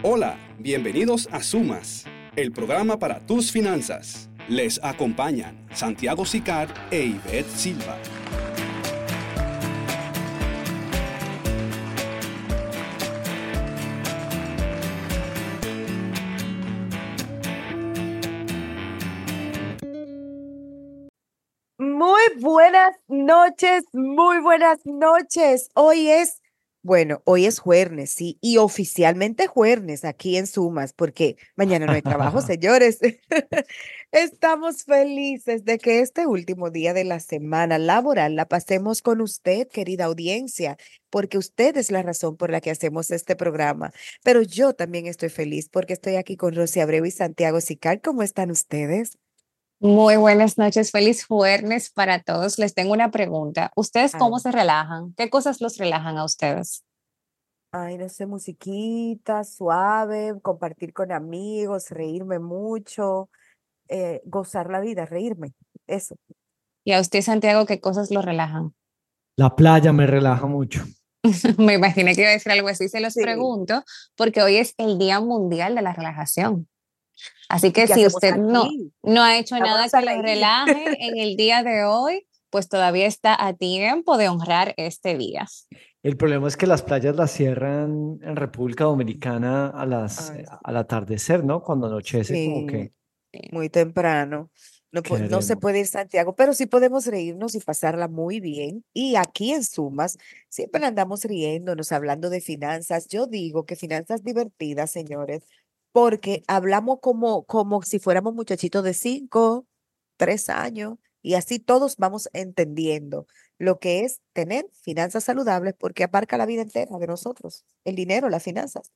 Hola, bienvenidos a Sumas, el programa para tus finanzas. Les acompañan Santiago Sicar e Ivette Silva. Muy buenas noches, muy buenas noches. Hoy es jueves, sí, y oficialmente jueves aquí en Sumas, porque mañana no hay trabajo, señores. Estamos felices de que este último día de la semana laboral la pasemos con usted, querida audiencia, porque usted es la razón por la que hacemos este programa. Pero yo también estoy feliz porque estoy aquí con Rosy Abreu y Santiago Sicar. ¿Cómo están ustedes? Muy buenas noches, feliz jueves para todos. Les tengo una pregunta. ¿Ustedes cómo se relajan? ¿Qué cosas los relajan a ustedes? Ay, no sé, musiquita, suave, compartir con amigos, reírme mucho, gozar la vida, reírme, eso. Y a usted, Santiago, ¿qué cosas los relajan? La playa me relaja mucho. Me imaginé que iba a decir algo así. Se los Sí. pregunto porque hoy es el Día Mundial de la Relajación. Así ¿Y que qué si hacemos usted aquí? no ha hecho nada Vámonos a que los reír. relaje en el día de hoy, pues todavía está a tiempo de honrar este día. El problema es que las playas las cierran en República Dominicana Ay, al atardecer, ¿no? Cuando anochece, como sí, que muy temprano. No se queremos. puede ir Santiago, pero sí podemos reírnos y pasarla muy bien. Y aquí en Sumas siempre andamos riéndonos, hablando de finanzas. Yo digo que finanzas divertidas, señores, porque hablamos como si fuéramos muchachitos de 5, 3 años, y así todos vamos entendiendo lo que es tener finanzas saludables, porque abarca la vida entera de nosotros, el dinero, las finanzas.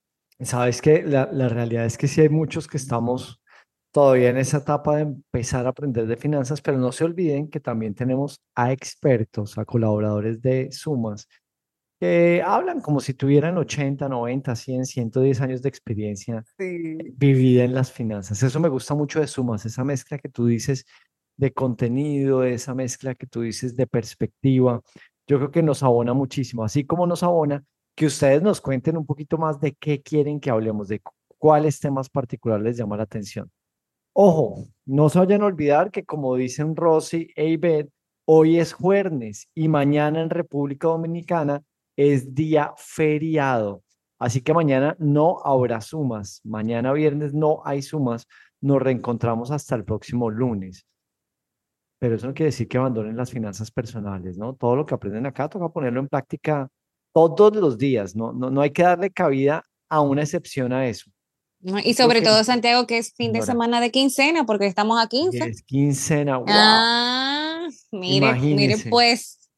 Sabes que la realidad es que sí hay muchos que estamos todavía en esa etapa de empezar a aprender de finanzas, pero no se olviden que también tenemos a expertos, a colaboradores de Sumas, que hablan como si tuvieran 80, 90, 100, 110 años de experiencia Sí. vivida en las finanzas. Eso me gusta mucho de Sumas, esa mezcla que tú dices de contenido, esa mezcla que tú dices de perspectiva. Yo creo que nos abona muchísimo, así como nos abona que ustedes nos cuenten un poquito más de qué quieren que hablemos, de cuáles temas particulares les llama la atención. Ojo, no se vayan a olvidar que como dicen Rosy e Ivette, hoy es jueves y mañana en República Dominicana es día feriado. Así que mañana no habrá sumas. Mañana viernes no hay sumas. Nos reencontramos hasta el próximo lunes. Pero eso no quiere decir que abandonen las finanzas personales, ¿no? Todo lo que aprenden acá toca ponerlo en práctica todos los días. No hay que darle cabida a una excepción a eso. ¿No? Y Yo creo sobre que, todo, Santiago, que es fin de señora, semana de quincena, porque estamos a 15. es quincena, wow. Mire, Imagínese, pues,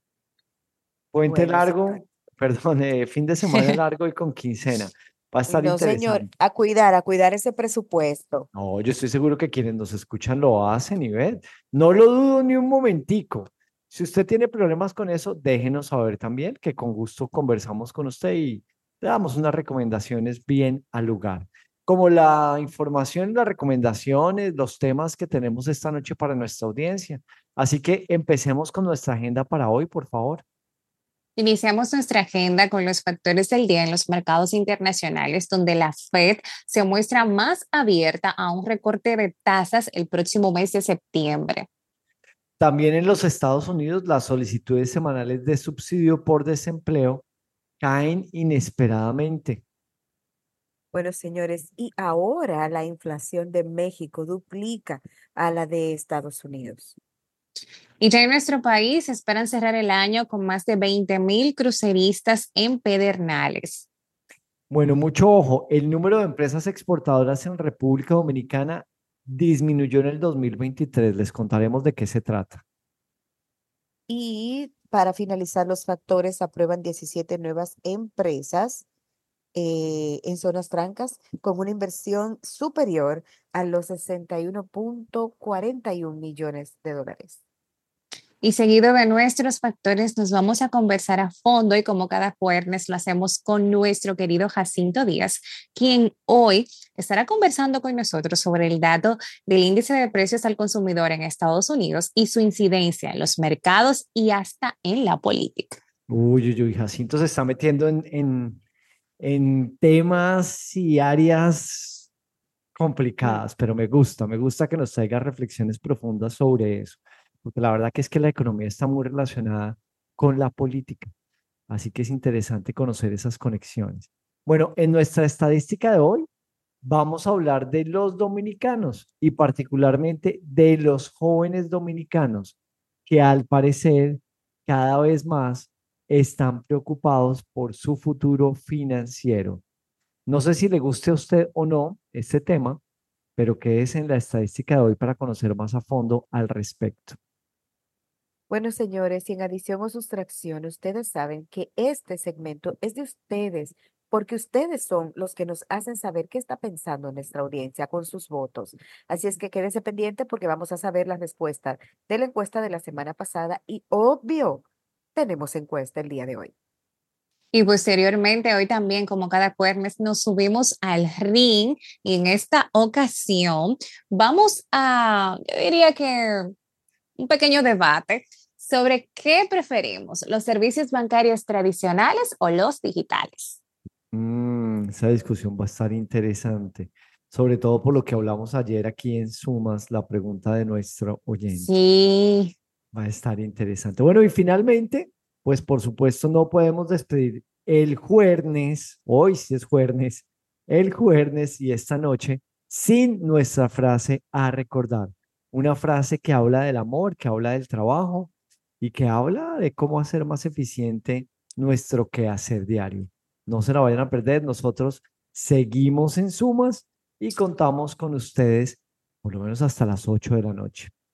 puente Bueno, largo, perdón, fin de semana largo y con quincena. Va a estar no, señor, interesante. a cuidar ese presupuesto. No, yo estoy seguro que quienes nos escuchan lo hacen y ven. No lo dudo ni un momentico. Si usted tiene problemas con eso, déjenos saber también, que con gusto conversamos con usted y le damos unas recomendaciones bien al lugar. Como la información, las recomendaciones, los temas que tenemos esta noche para nuestra audiencia. Así que empecemos con nuestra agenda para hoy, por favor. iniciamos nuestra agenda con los factores del día en los mercados internacionales, donde la Fed se muestra más abierta a un recorte de tasas el próximo mes de septiembre. También en los Estados Unidos, las solicitudes semanales de subsidio por desempleo caen inesperadamente. Bueno, señores, y ahora la inflación de México duplica a la de Estados Unidos. Y ya en nuestro país esperan cerrar el año con más de 20,000 cruceristas en Pedernales. Bueno, mucho ojo, el número de empresas exportadoras en República Dominicana disminuyó en el 2023. Les contaremos de qué se trata. Y para finalizar, los factores aprueban 17 nuevas empresas en zonas francas con una inversión superior a los 61,41 millones de dólares. Y seguido de nuestros factores, nos vamos a conversar a fondo y como cada jueves lo hacemos con nuestro querido Jacinto Díaz, quien hoy estará conversando con nosotros sobre el dato del índice de precios al consumidor en Estados Unidos y su incidencia en los mercados y hasta en la política. Uy, Jacinto se está metiendo en temas y áreas Mm. complicadas, pero me gusta que nos traiga reflexiones profundas sobre eso, porque la verdad que es que la economía está muy relacionada con la política, así que es interesante conocer esas conexiones. Bueno, en nuestra estadística de hoy vamos a hablar de los dominicanos y particularmente de los jóvenes dominicanos que al parecer cada vez más están preocupados por su futuro financiero. No sé si le guste a usted o no este tema, pero que es en la estadística de hoy para conocer más a fondo al respecto. Bueno, señores, y en adición o sustracción, ustedes saben que este segmento es de ustedes, porque ustedes son los que nos hacen saber qué está pensando nuestra audiencia con sus votos. Así es que quédese pendiente porque vamos a saber la respuesta de la encuesta de la semana pasada y obvio, tenemos encuesta el día de hoy. Y posteriormente, hoy también, como cada jueves, nos subimos al ring y en esta ocasión vamos a, yo diría que un pequeño debate sobre qué preferimos, los servicios bancarios tradicionales o los digitales. Esa discusión va a estar interesante, sobre todo por lo que hablamos ayer aquí en Sumas, la pregunta de nuestro oyente. Sí, Va a estar interesante. Bueno, y finalmente, pues por supuesto no podemos despedir el jueves, hoy sí es jueves, el jueves y esta noche sin nuestra frase a recordar. Una frase que habla del amor, que habla del trabajo y que habla de cómo hacer más eficiente nuestro quehacer diario. No se la vayan a perder. Nosotros seguimos en Sumas y contamos con ustedes por lo menos hasta las 8 de la noche.